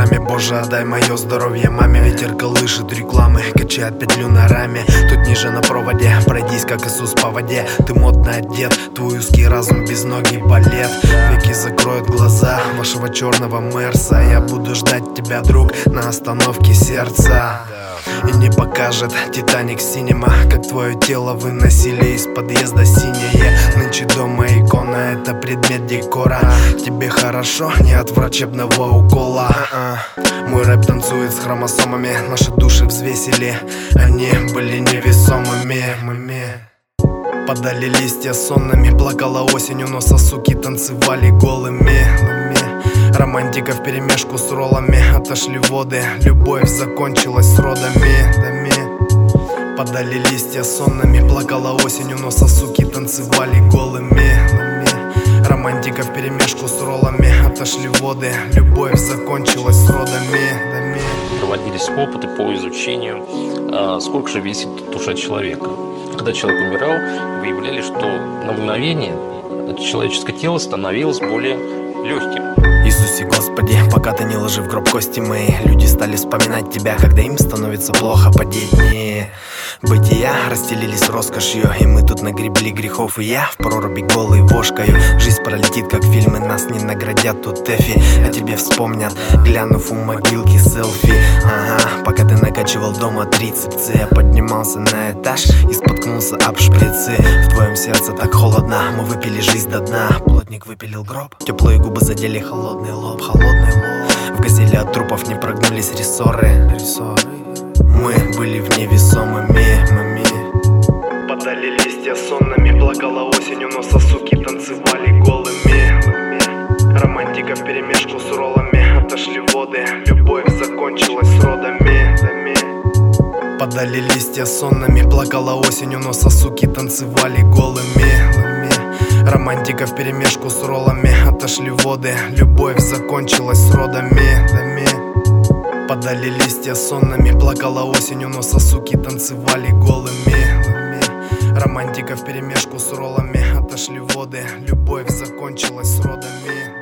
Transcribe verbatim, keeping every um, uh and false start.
маме. Боже, отдай мое здоровье маме. Ветер колышет рекламы, качает петлю на раме. Тут ниже на проводе, пройдись как Иисус по воде. Ты модно одет, твой узкий разум без ноги балет. Веки закроют глаза вашего черного мерса. Я буду ждать тебя, друг, на остановке сердца. И не покажет Титаник Синема, как твое тело выносили из подъезда синее. Нынче дома икона, это предмет декора. Тебе хорошо, не от врачебного укола. Мой рэп танцует с хромосомами, наши души взвесили, они были невесомыми. Падали листья сонными, плакала осень, у носа суки танцевали голыми. Романтика вперемешку с роллами, отошли воды, любовь закончилась с родами. Падали листья сонными, плакала осень, у носа суки танцевали голыми. Романтика вперемешку с роллами, отошли воды, любовь закончилась с родами. Проводились опыты по изучению, сколько же весит душа человека. Когда человек умирал, выявляли, что на мгновение человеческое тело становилось более легким. Иисусе Господи, пока ты не ложи в гроб кости мои, люди стали вспоминать тебя, когда им становится плохо по дни. Бытия расстелились роскошью, и мы тут нагребли грехов, и я в проруби голый вошкаю. Жизнь пролетит, как фильмы, нас не наградят тут эфи, а тебе вспомнят, глянув у могилки селфи. Ага, пока ты накачивал дома трицепсы, я поднимался на этаж и споткнулся об шприцы. В твоем сердце так холодно, мы выпили жизнь до дна. Плотник выпилил гроб, теплые губы задели холодный лоб, холодный лоб. В газели от трупов не прогнулись рессоры, рессоры. Мы были в невесомыми, мами. Падали листья сонными, плакала осень, у носа суки танцевали голыми. Романтика вперемешку с роллами, отошли воды, любовь закончилась с родами. Падали листья сонными, плакала осень, у носа суки танцевали голыми. Романтика вперемешку с роллами, отошли воды, любовь закончилась с родами. Падали листья сонными, плакала осень, у носа суки танцевали голыми. Романтика вперемешку с роллами, отошли воды, любовь закончилась с родами.